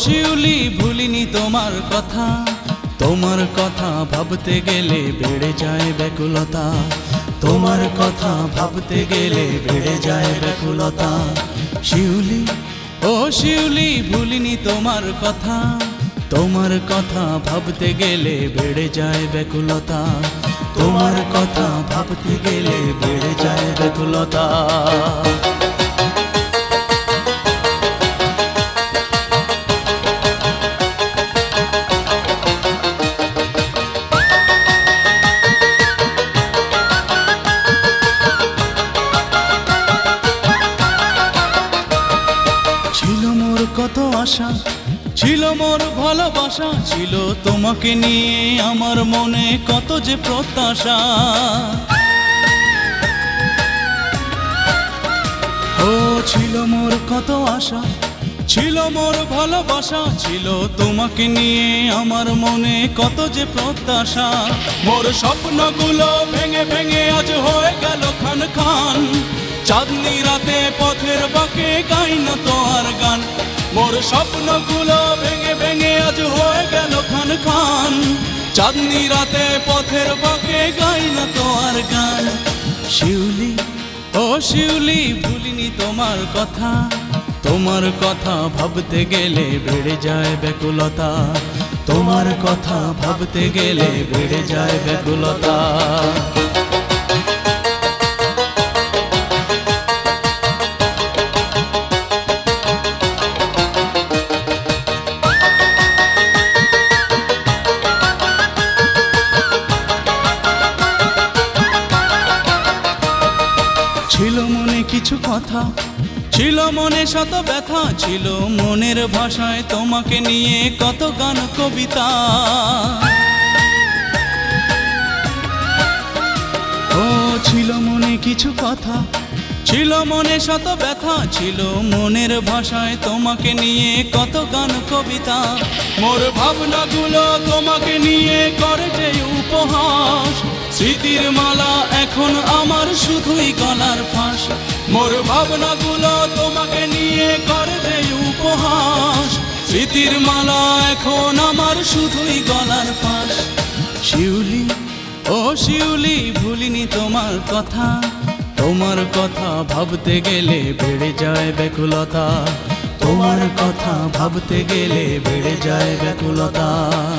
শিউলি ভুলিনি তোমার কথা, তোমার কথা ভাবতে গেলে বেড়ে যায় ব্যাকুলতা, তোমার কথা ভাবতে গেলে বেড়ে যায় ব্যাকুলতা। শিউলি ও শিউলি ভুলিনি তোমার কথা, তোমার কথা ভাবতে গেলে বেড়ে যায় ব্যাকুলতা, তোমার কথা ভাবতে গেলে বেড়ে যায় ব্যাকুলতা। ছিল মোর কত আশা, ছিল মোর ভালোবাসা, ছিল তোমাকে নিয়ে আমার মনে কত যে প্রত্যাশা। ও ছিল মোর কত আশা, ছিল মোর ভালোবাসা, ছিল তোমাকে নিয়ে আমার মনে কত যে প্রত্যাশা। মোর স্বপ্নগুলো ভেঙে ভেঙে আজ হয়ে গেল খান খান, চাঁদনি রাতে পথের বাঁকে গাই না তো আর গান। মোর স্বপ্নগুলো ভেঙে ভেঙে আজ হয়ে গেল খান খান, চাঁদনি রাতে পথের বাঁকে গাই না তো আর গান। শিউলি ও শিউলি ভুলিনি তোমার কথা, তোমার কথা ভাবতে গেলে বেড়ে যায় ব্যাকুলতা, তোমার কথা ভাবতে গেলে বেড়ে যায় ব্যাকুলতা। ছিল মনে কিছু কথা, ছিল মনে শত ব্যথা, ছিল মনের ভাষায় তোমাকে নিয়ে কত গান কবিতা। ও ছিল মনে কিছু কথা, ছিল মনে শত ব্যথা, ছিল মনের ভাষায় তোমাকে নিয়ে কত গান কবিতা। মোর ভাবনাগুলো তোমাকে নিয়ে করে যে উপহাস, স্মৃতির মালা এখন আমার শুধুই গলার ফাঁস। মোর ভাবনাগুলো তোমাকে নিয়ে করে যে উপহাস, স্মৃতির মালা এখন আমার শুধুই গলার ফাঁস। শিউলি ও শিউলি ভুলিনি তোমার কথা, তোমার কথা ভাবতে গেলে বেড়ে যায় ব্যাকুলতা, তোমার কথা ভাবতে গেলে বেড়ে যায় ব্যাকুলতা।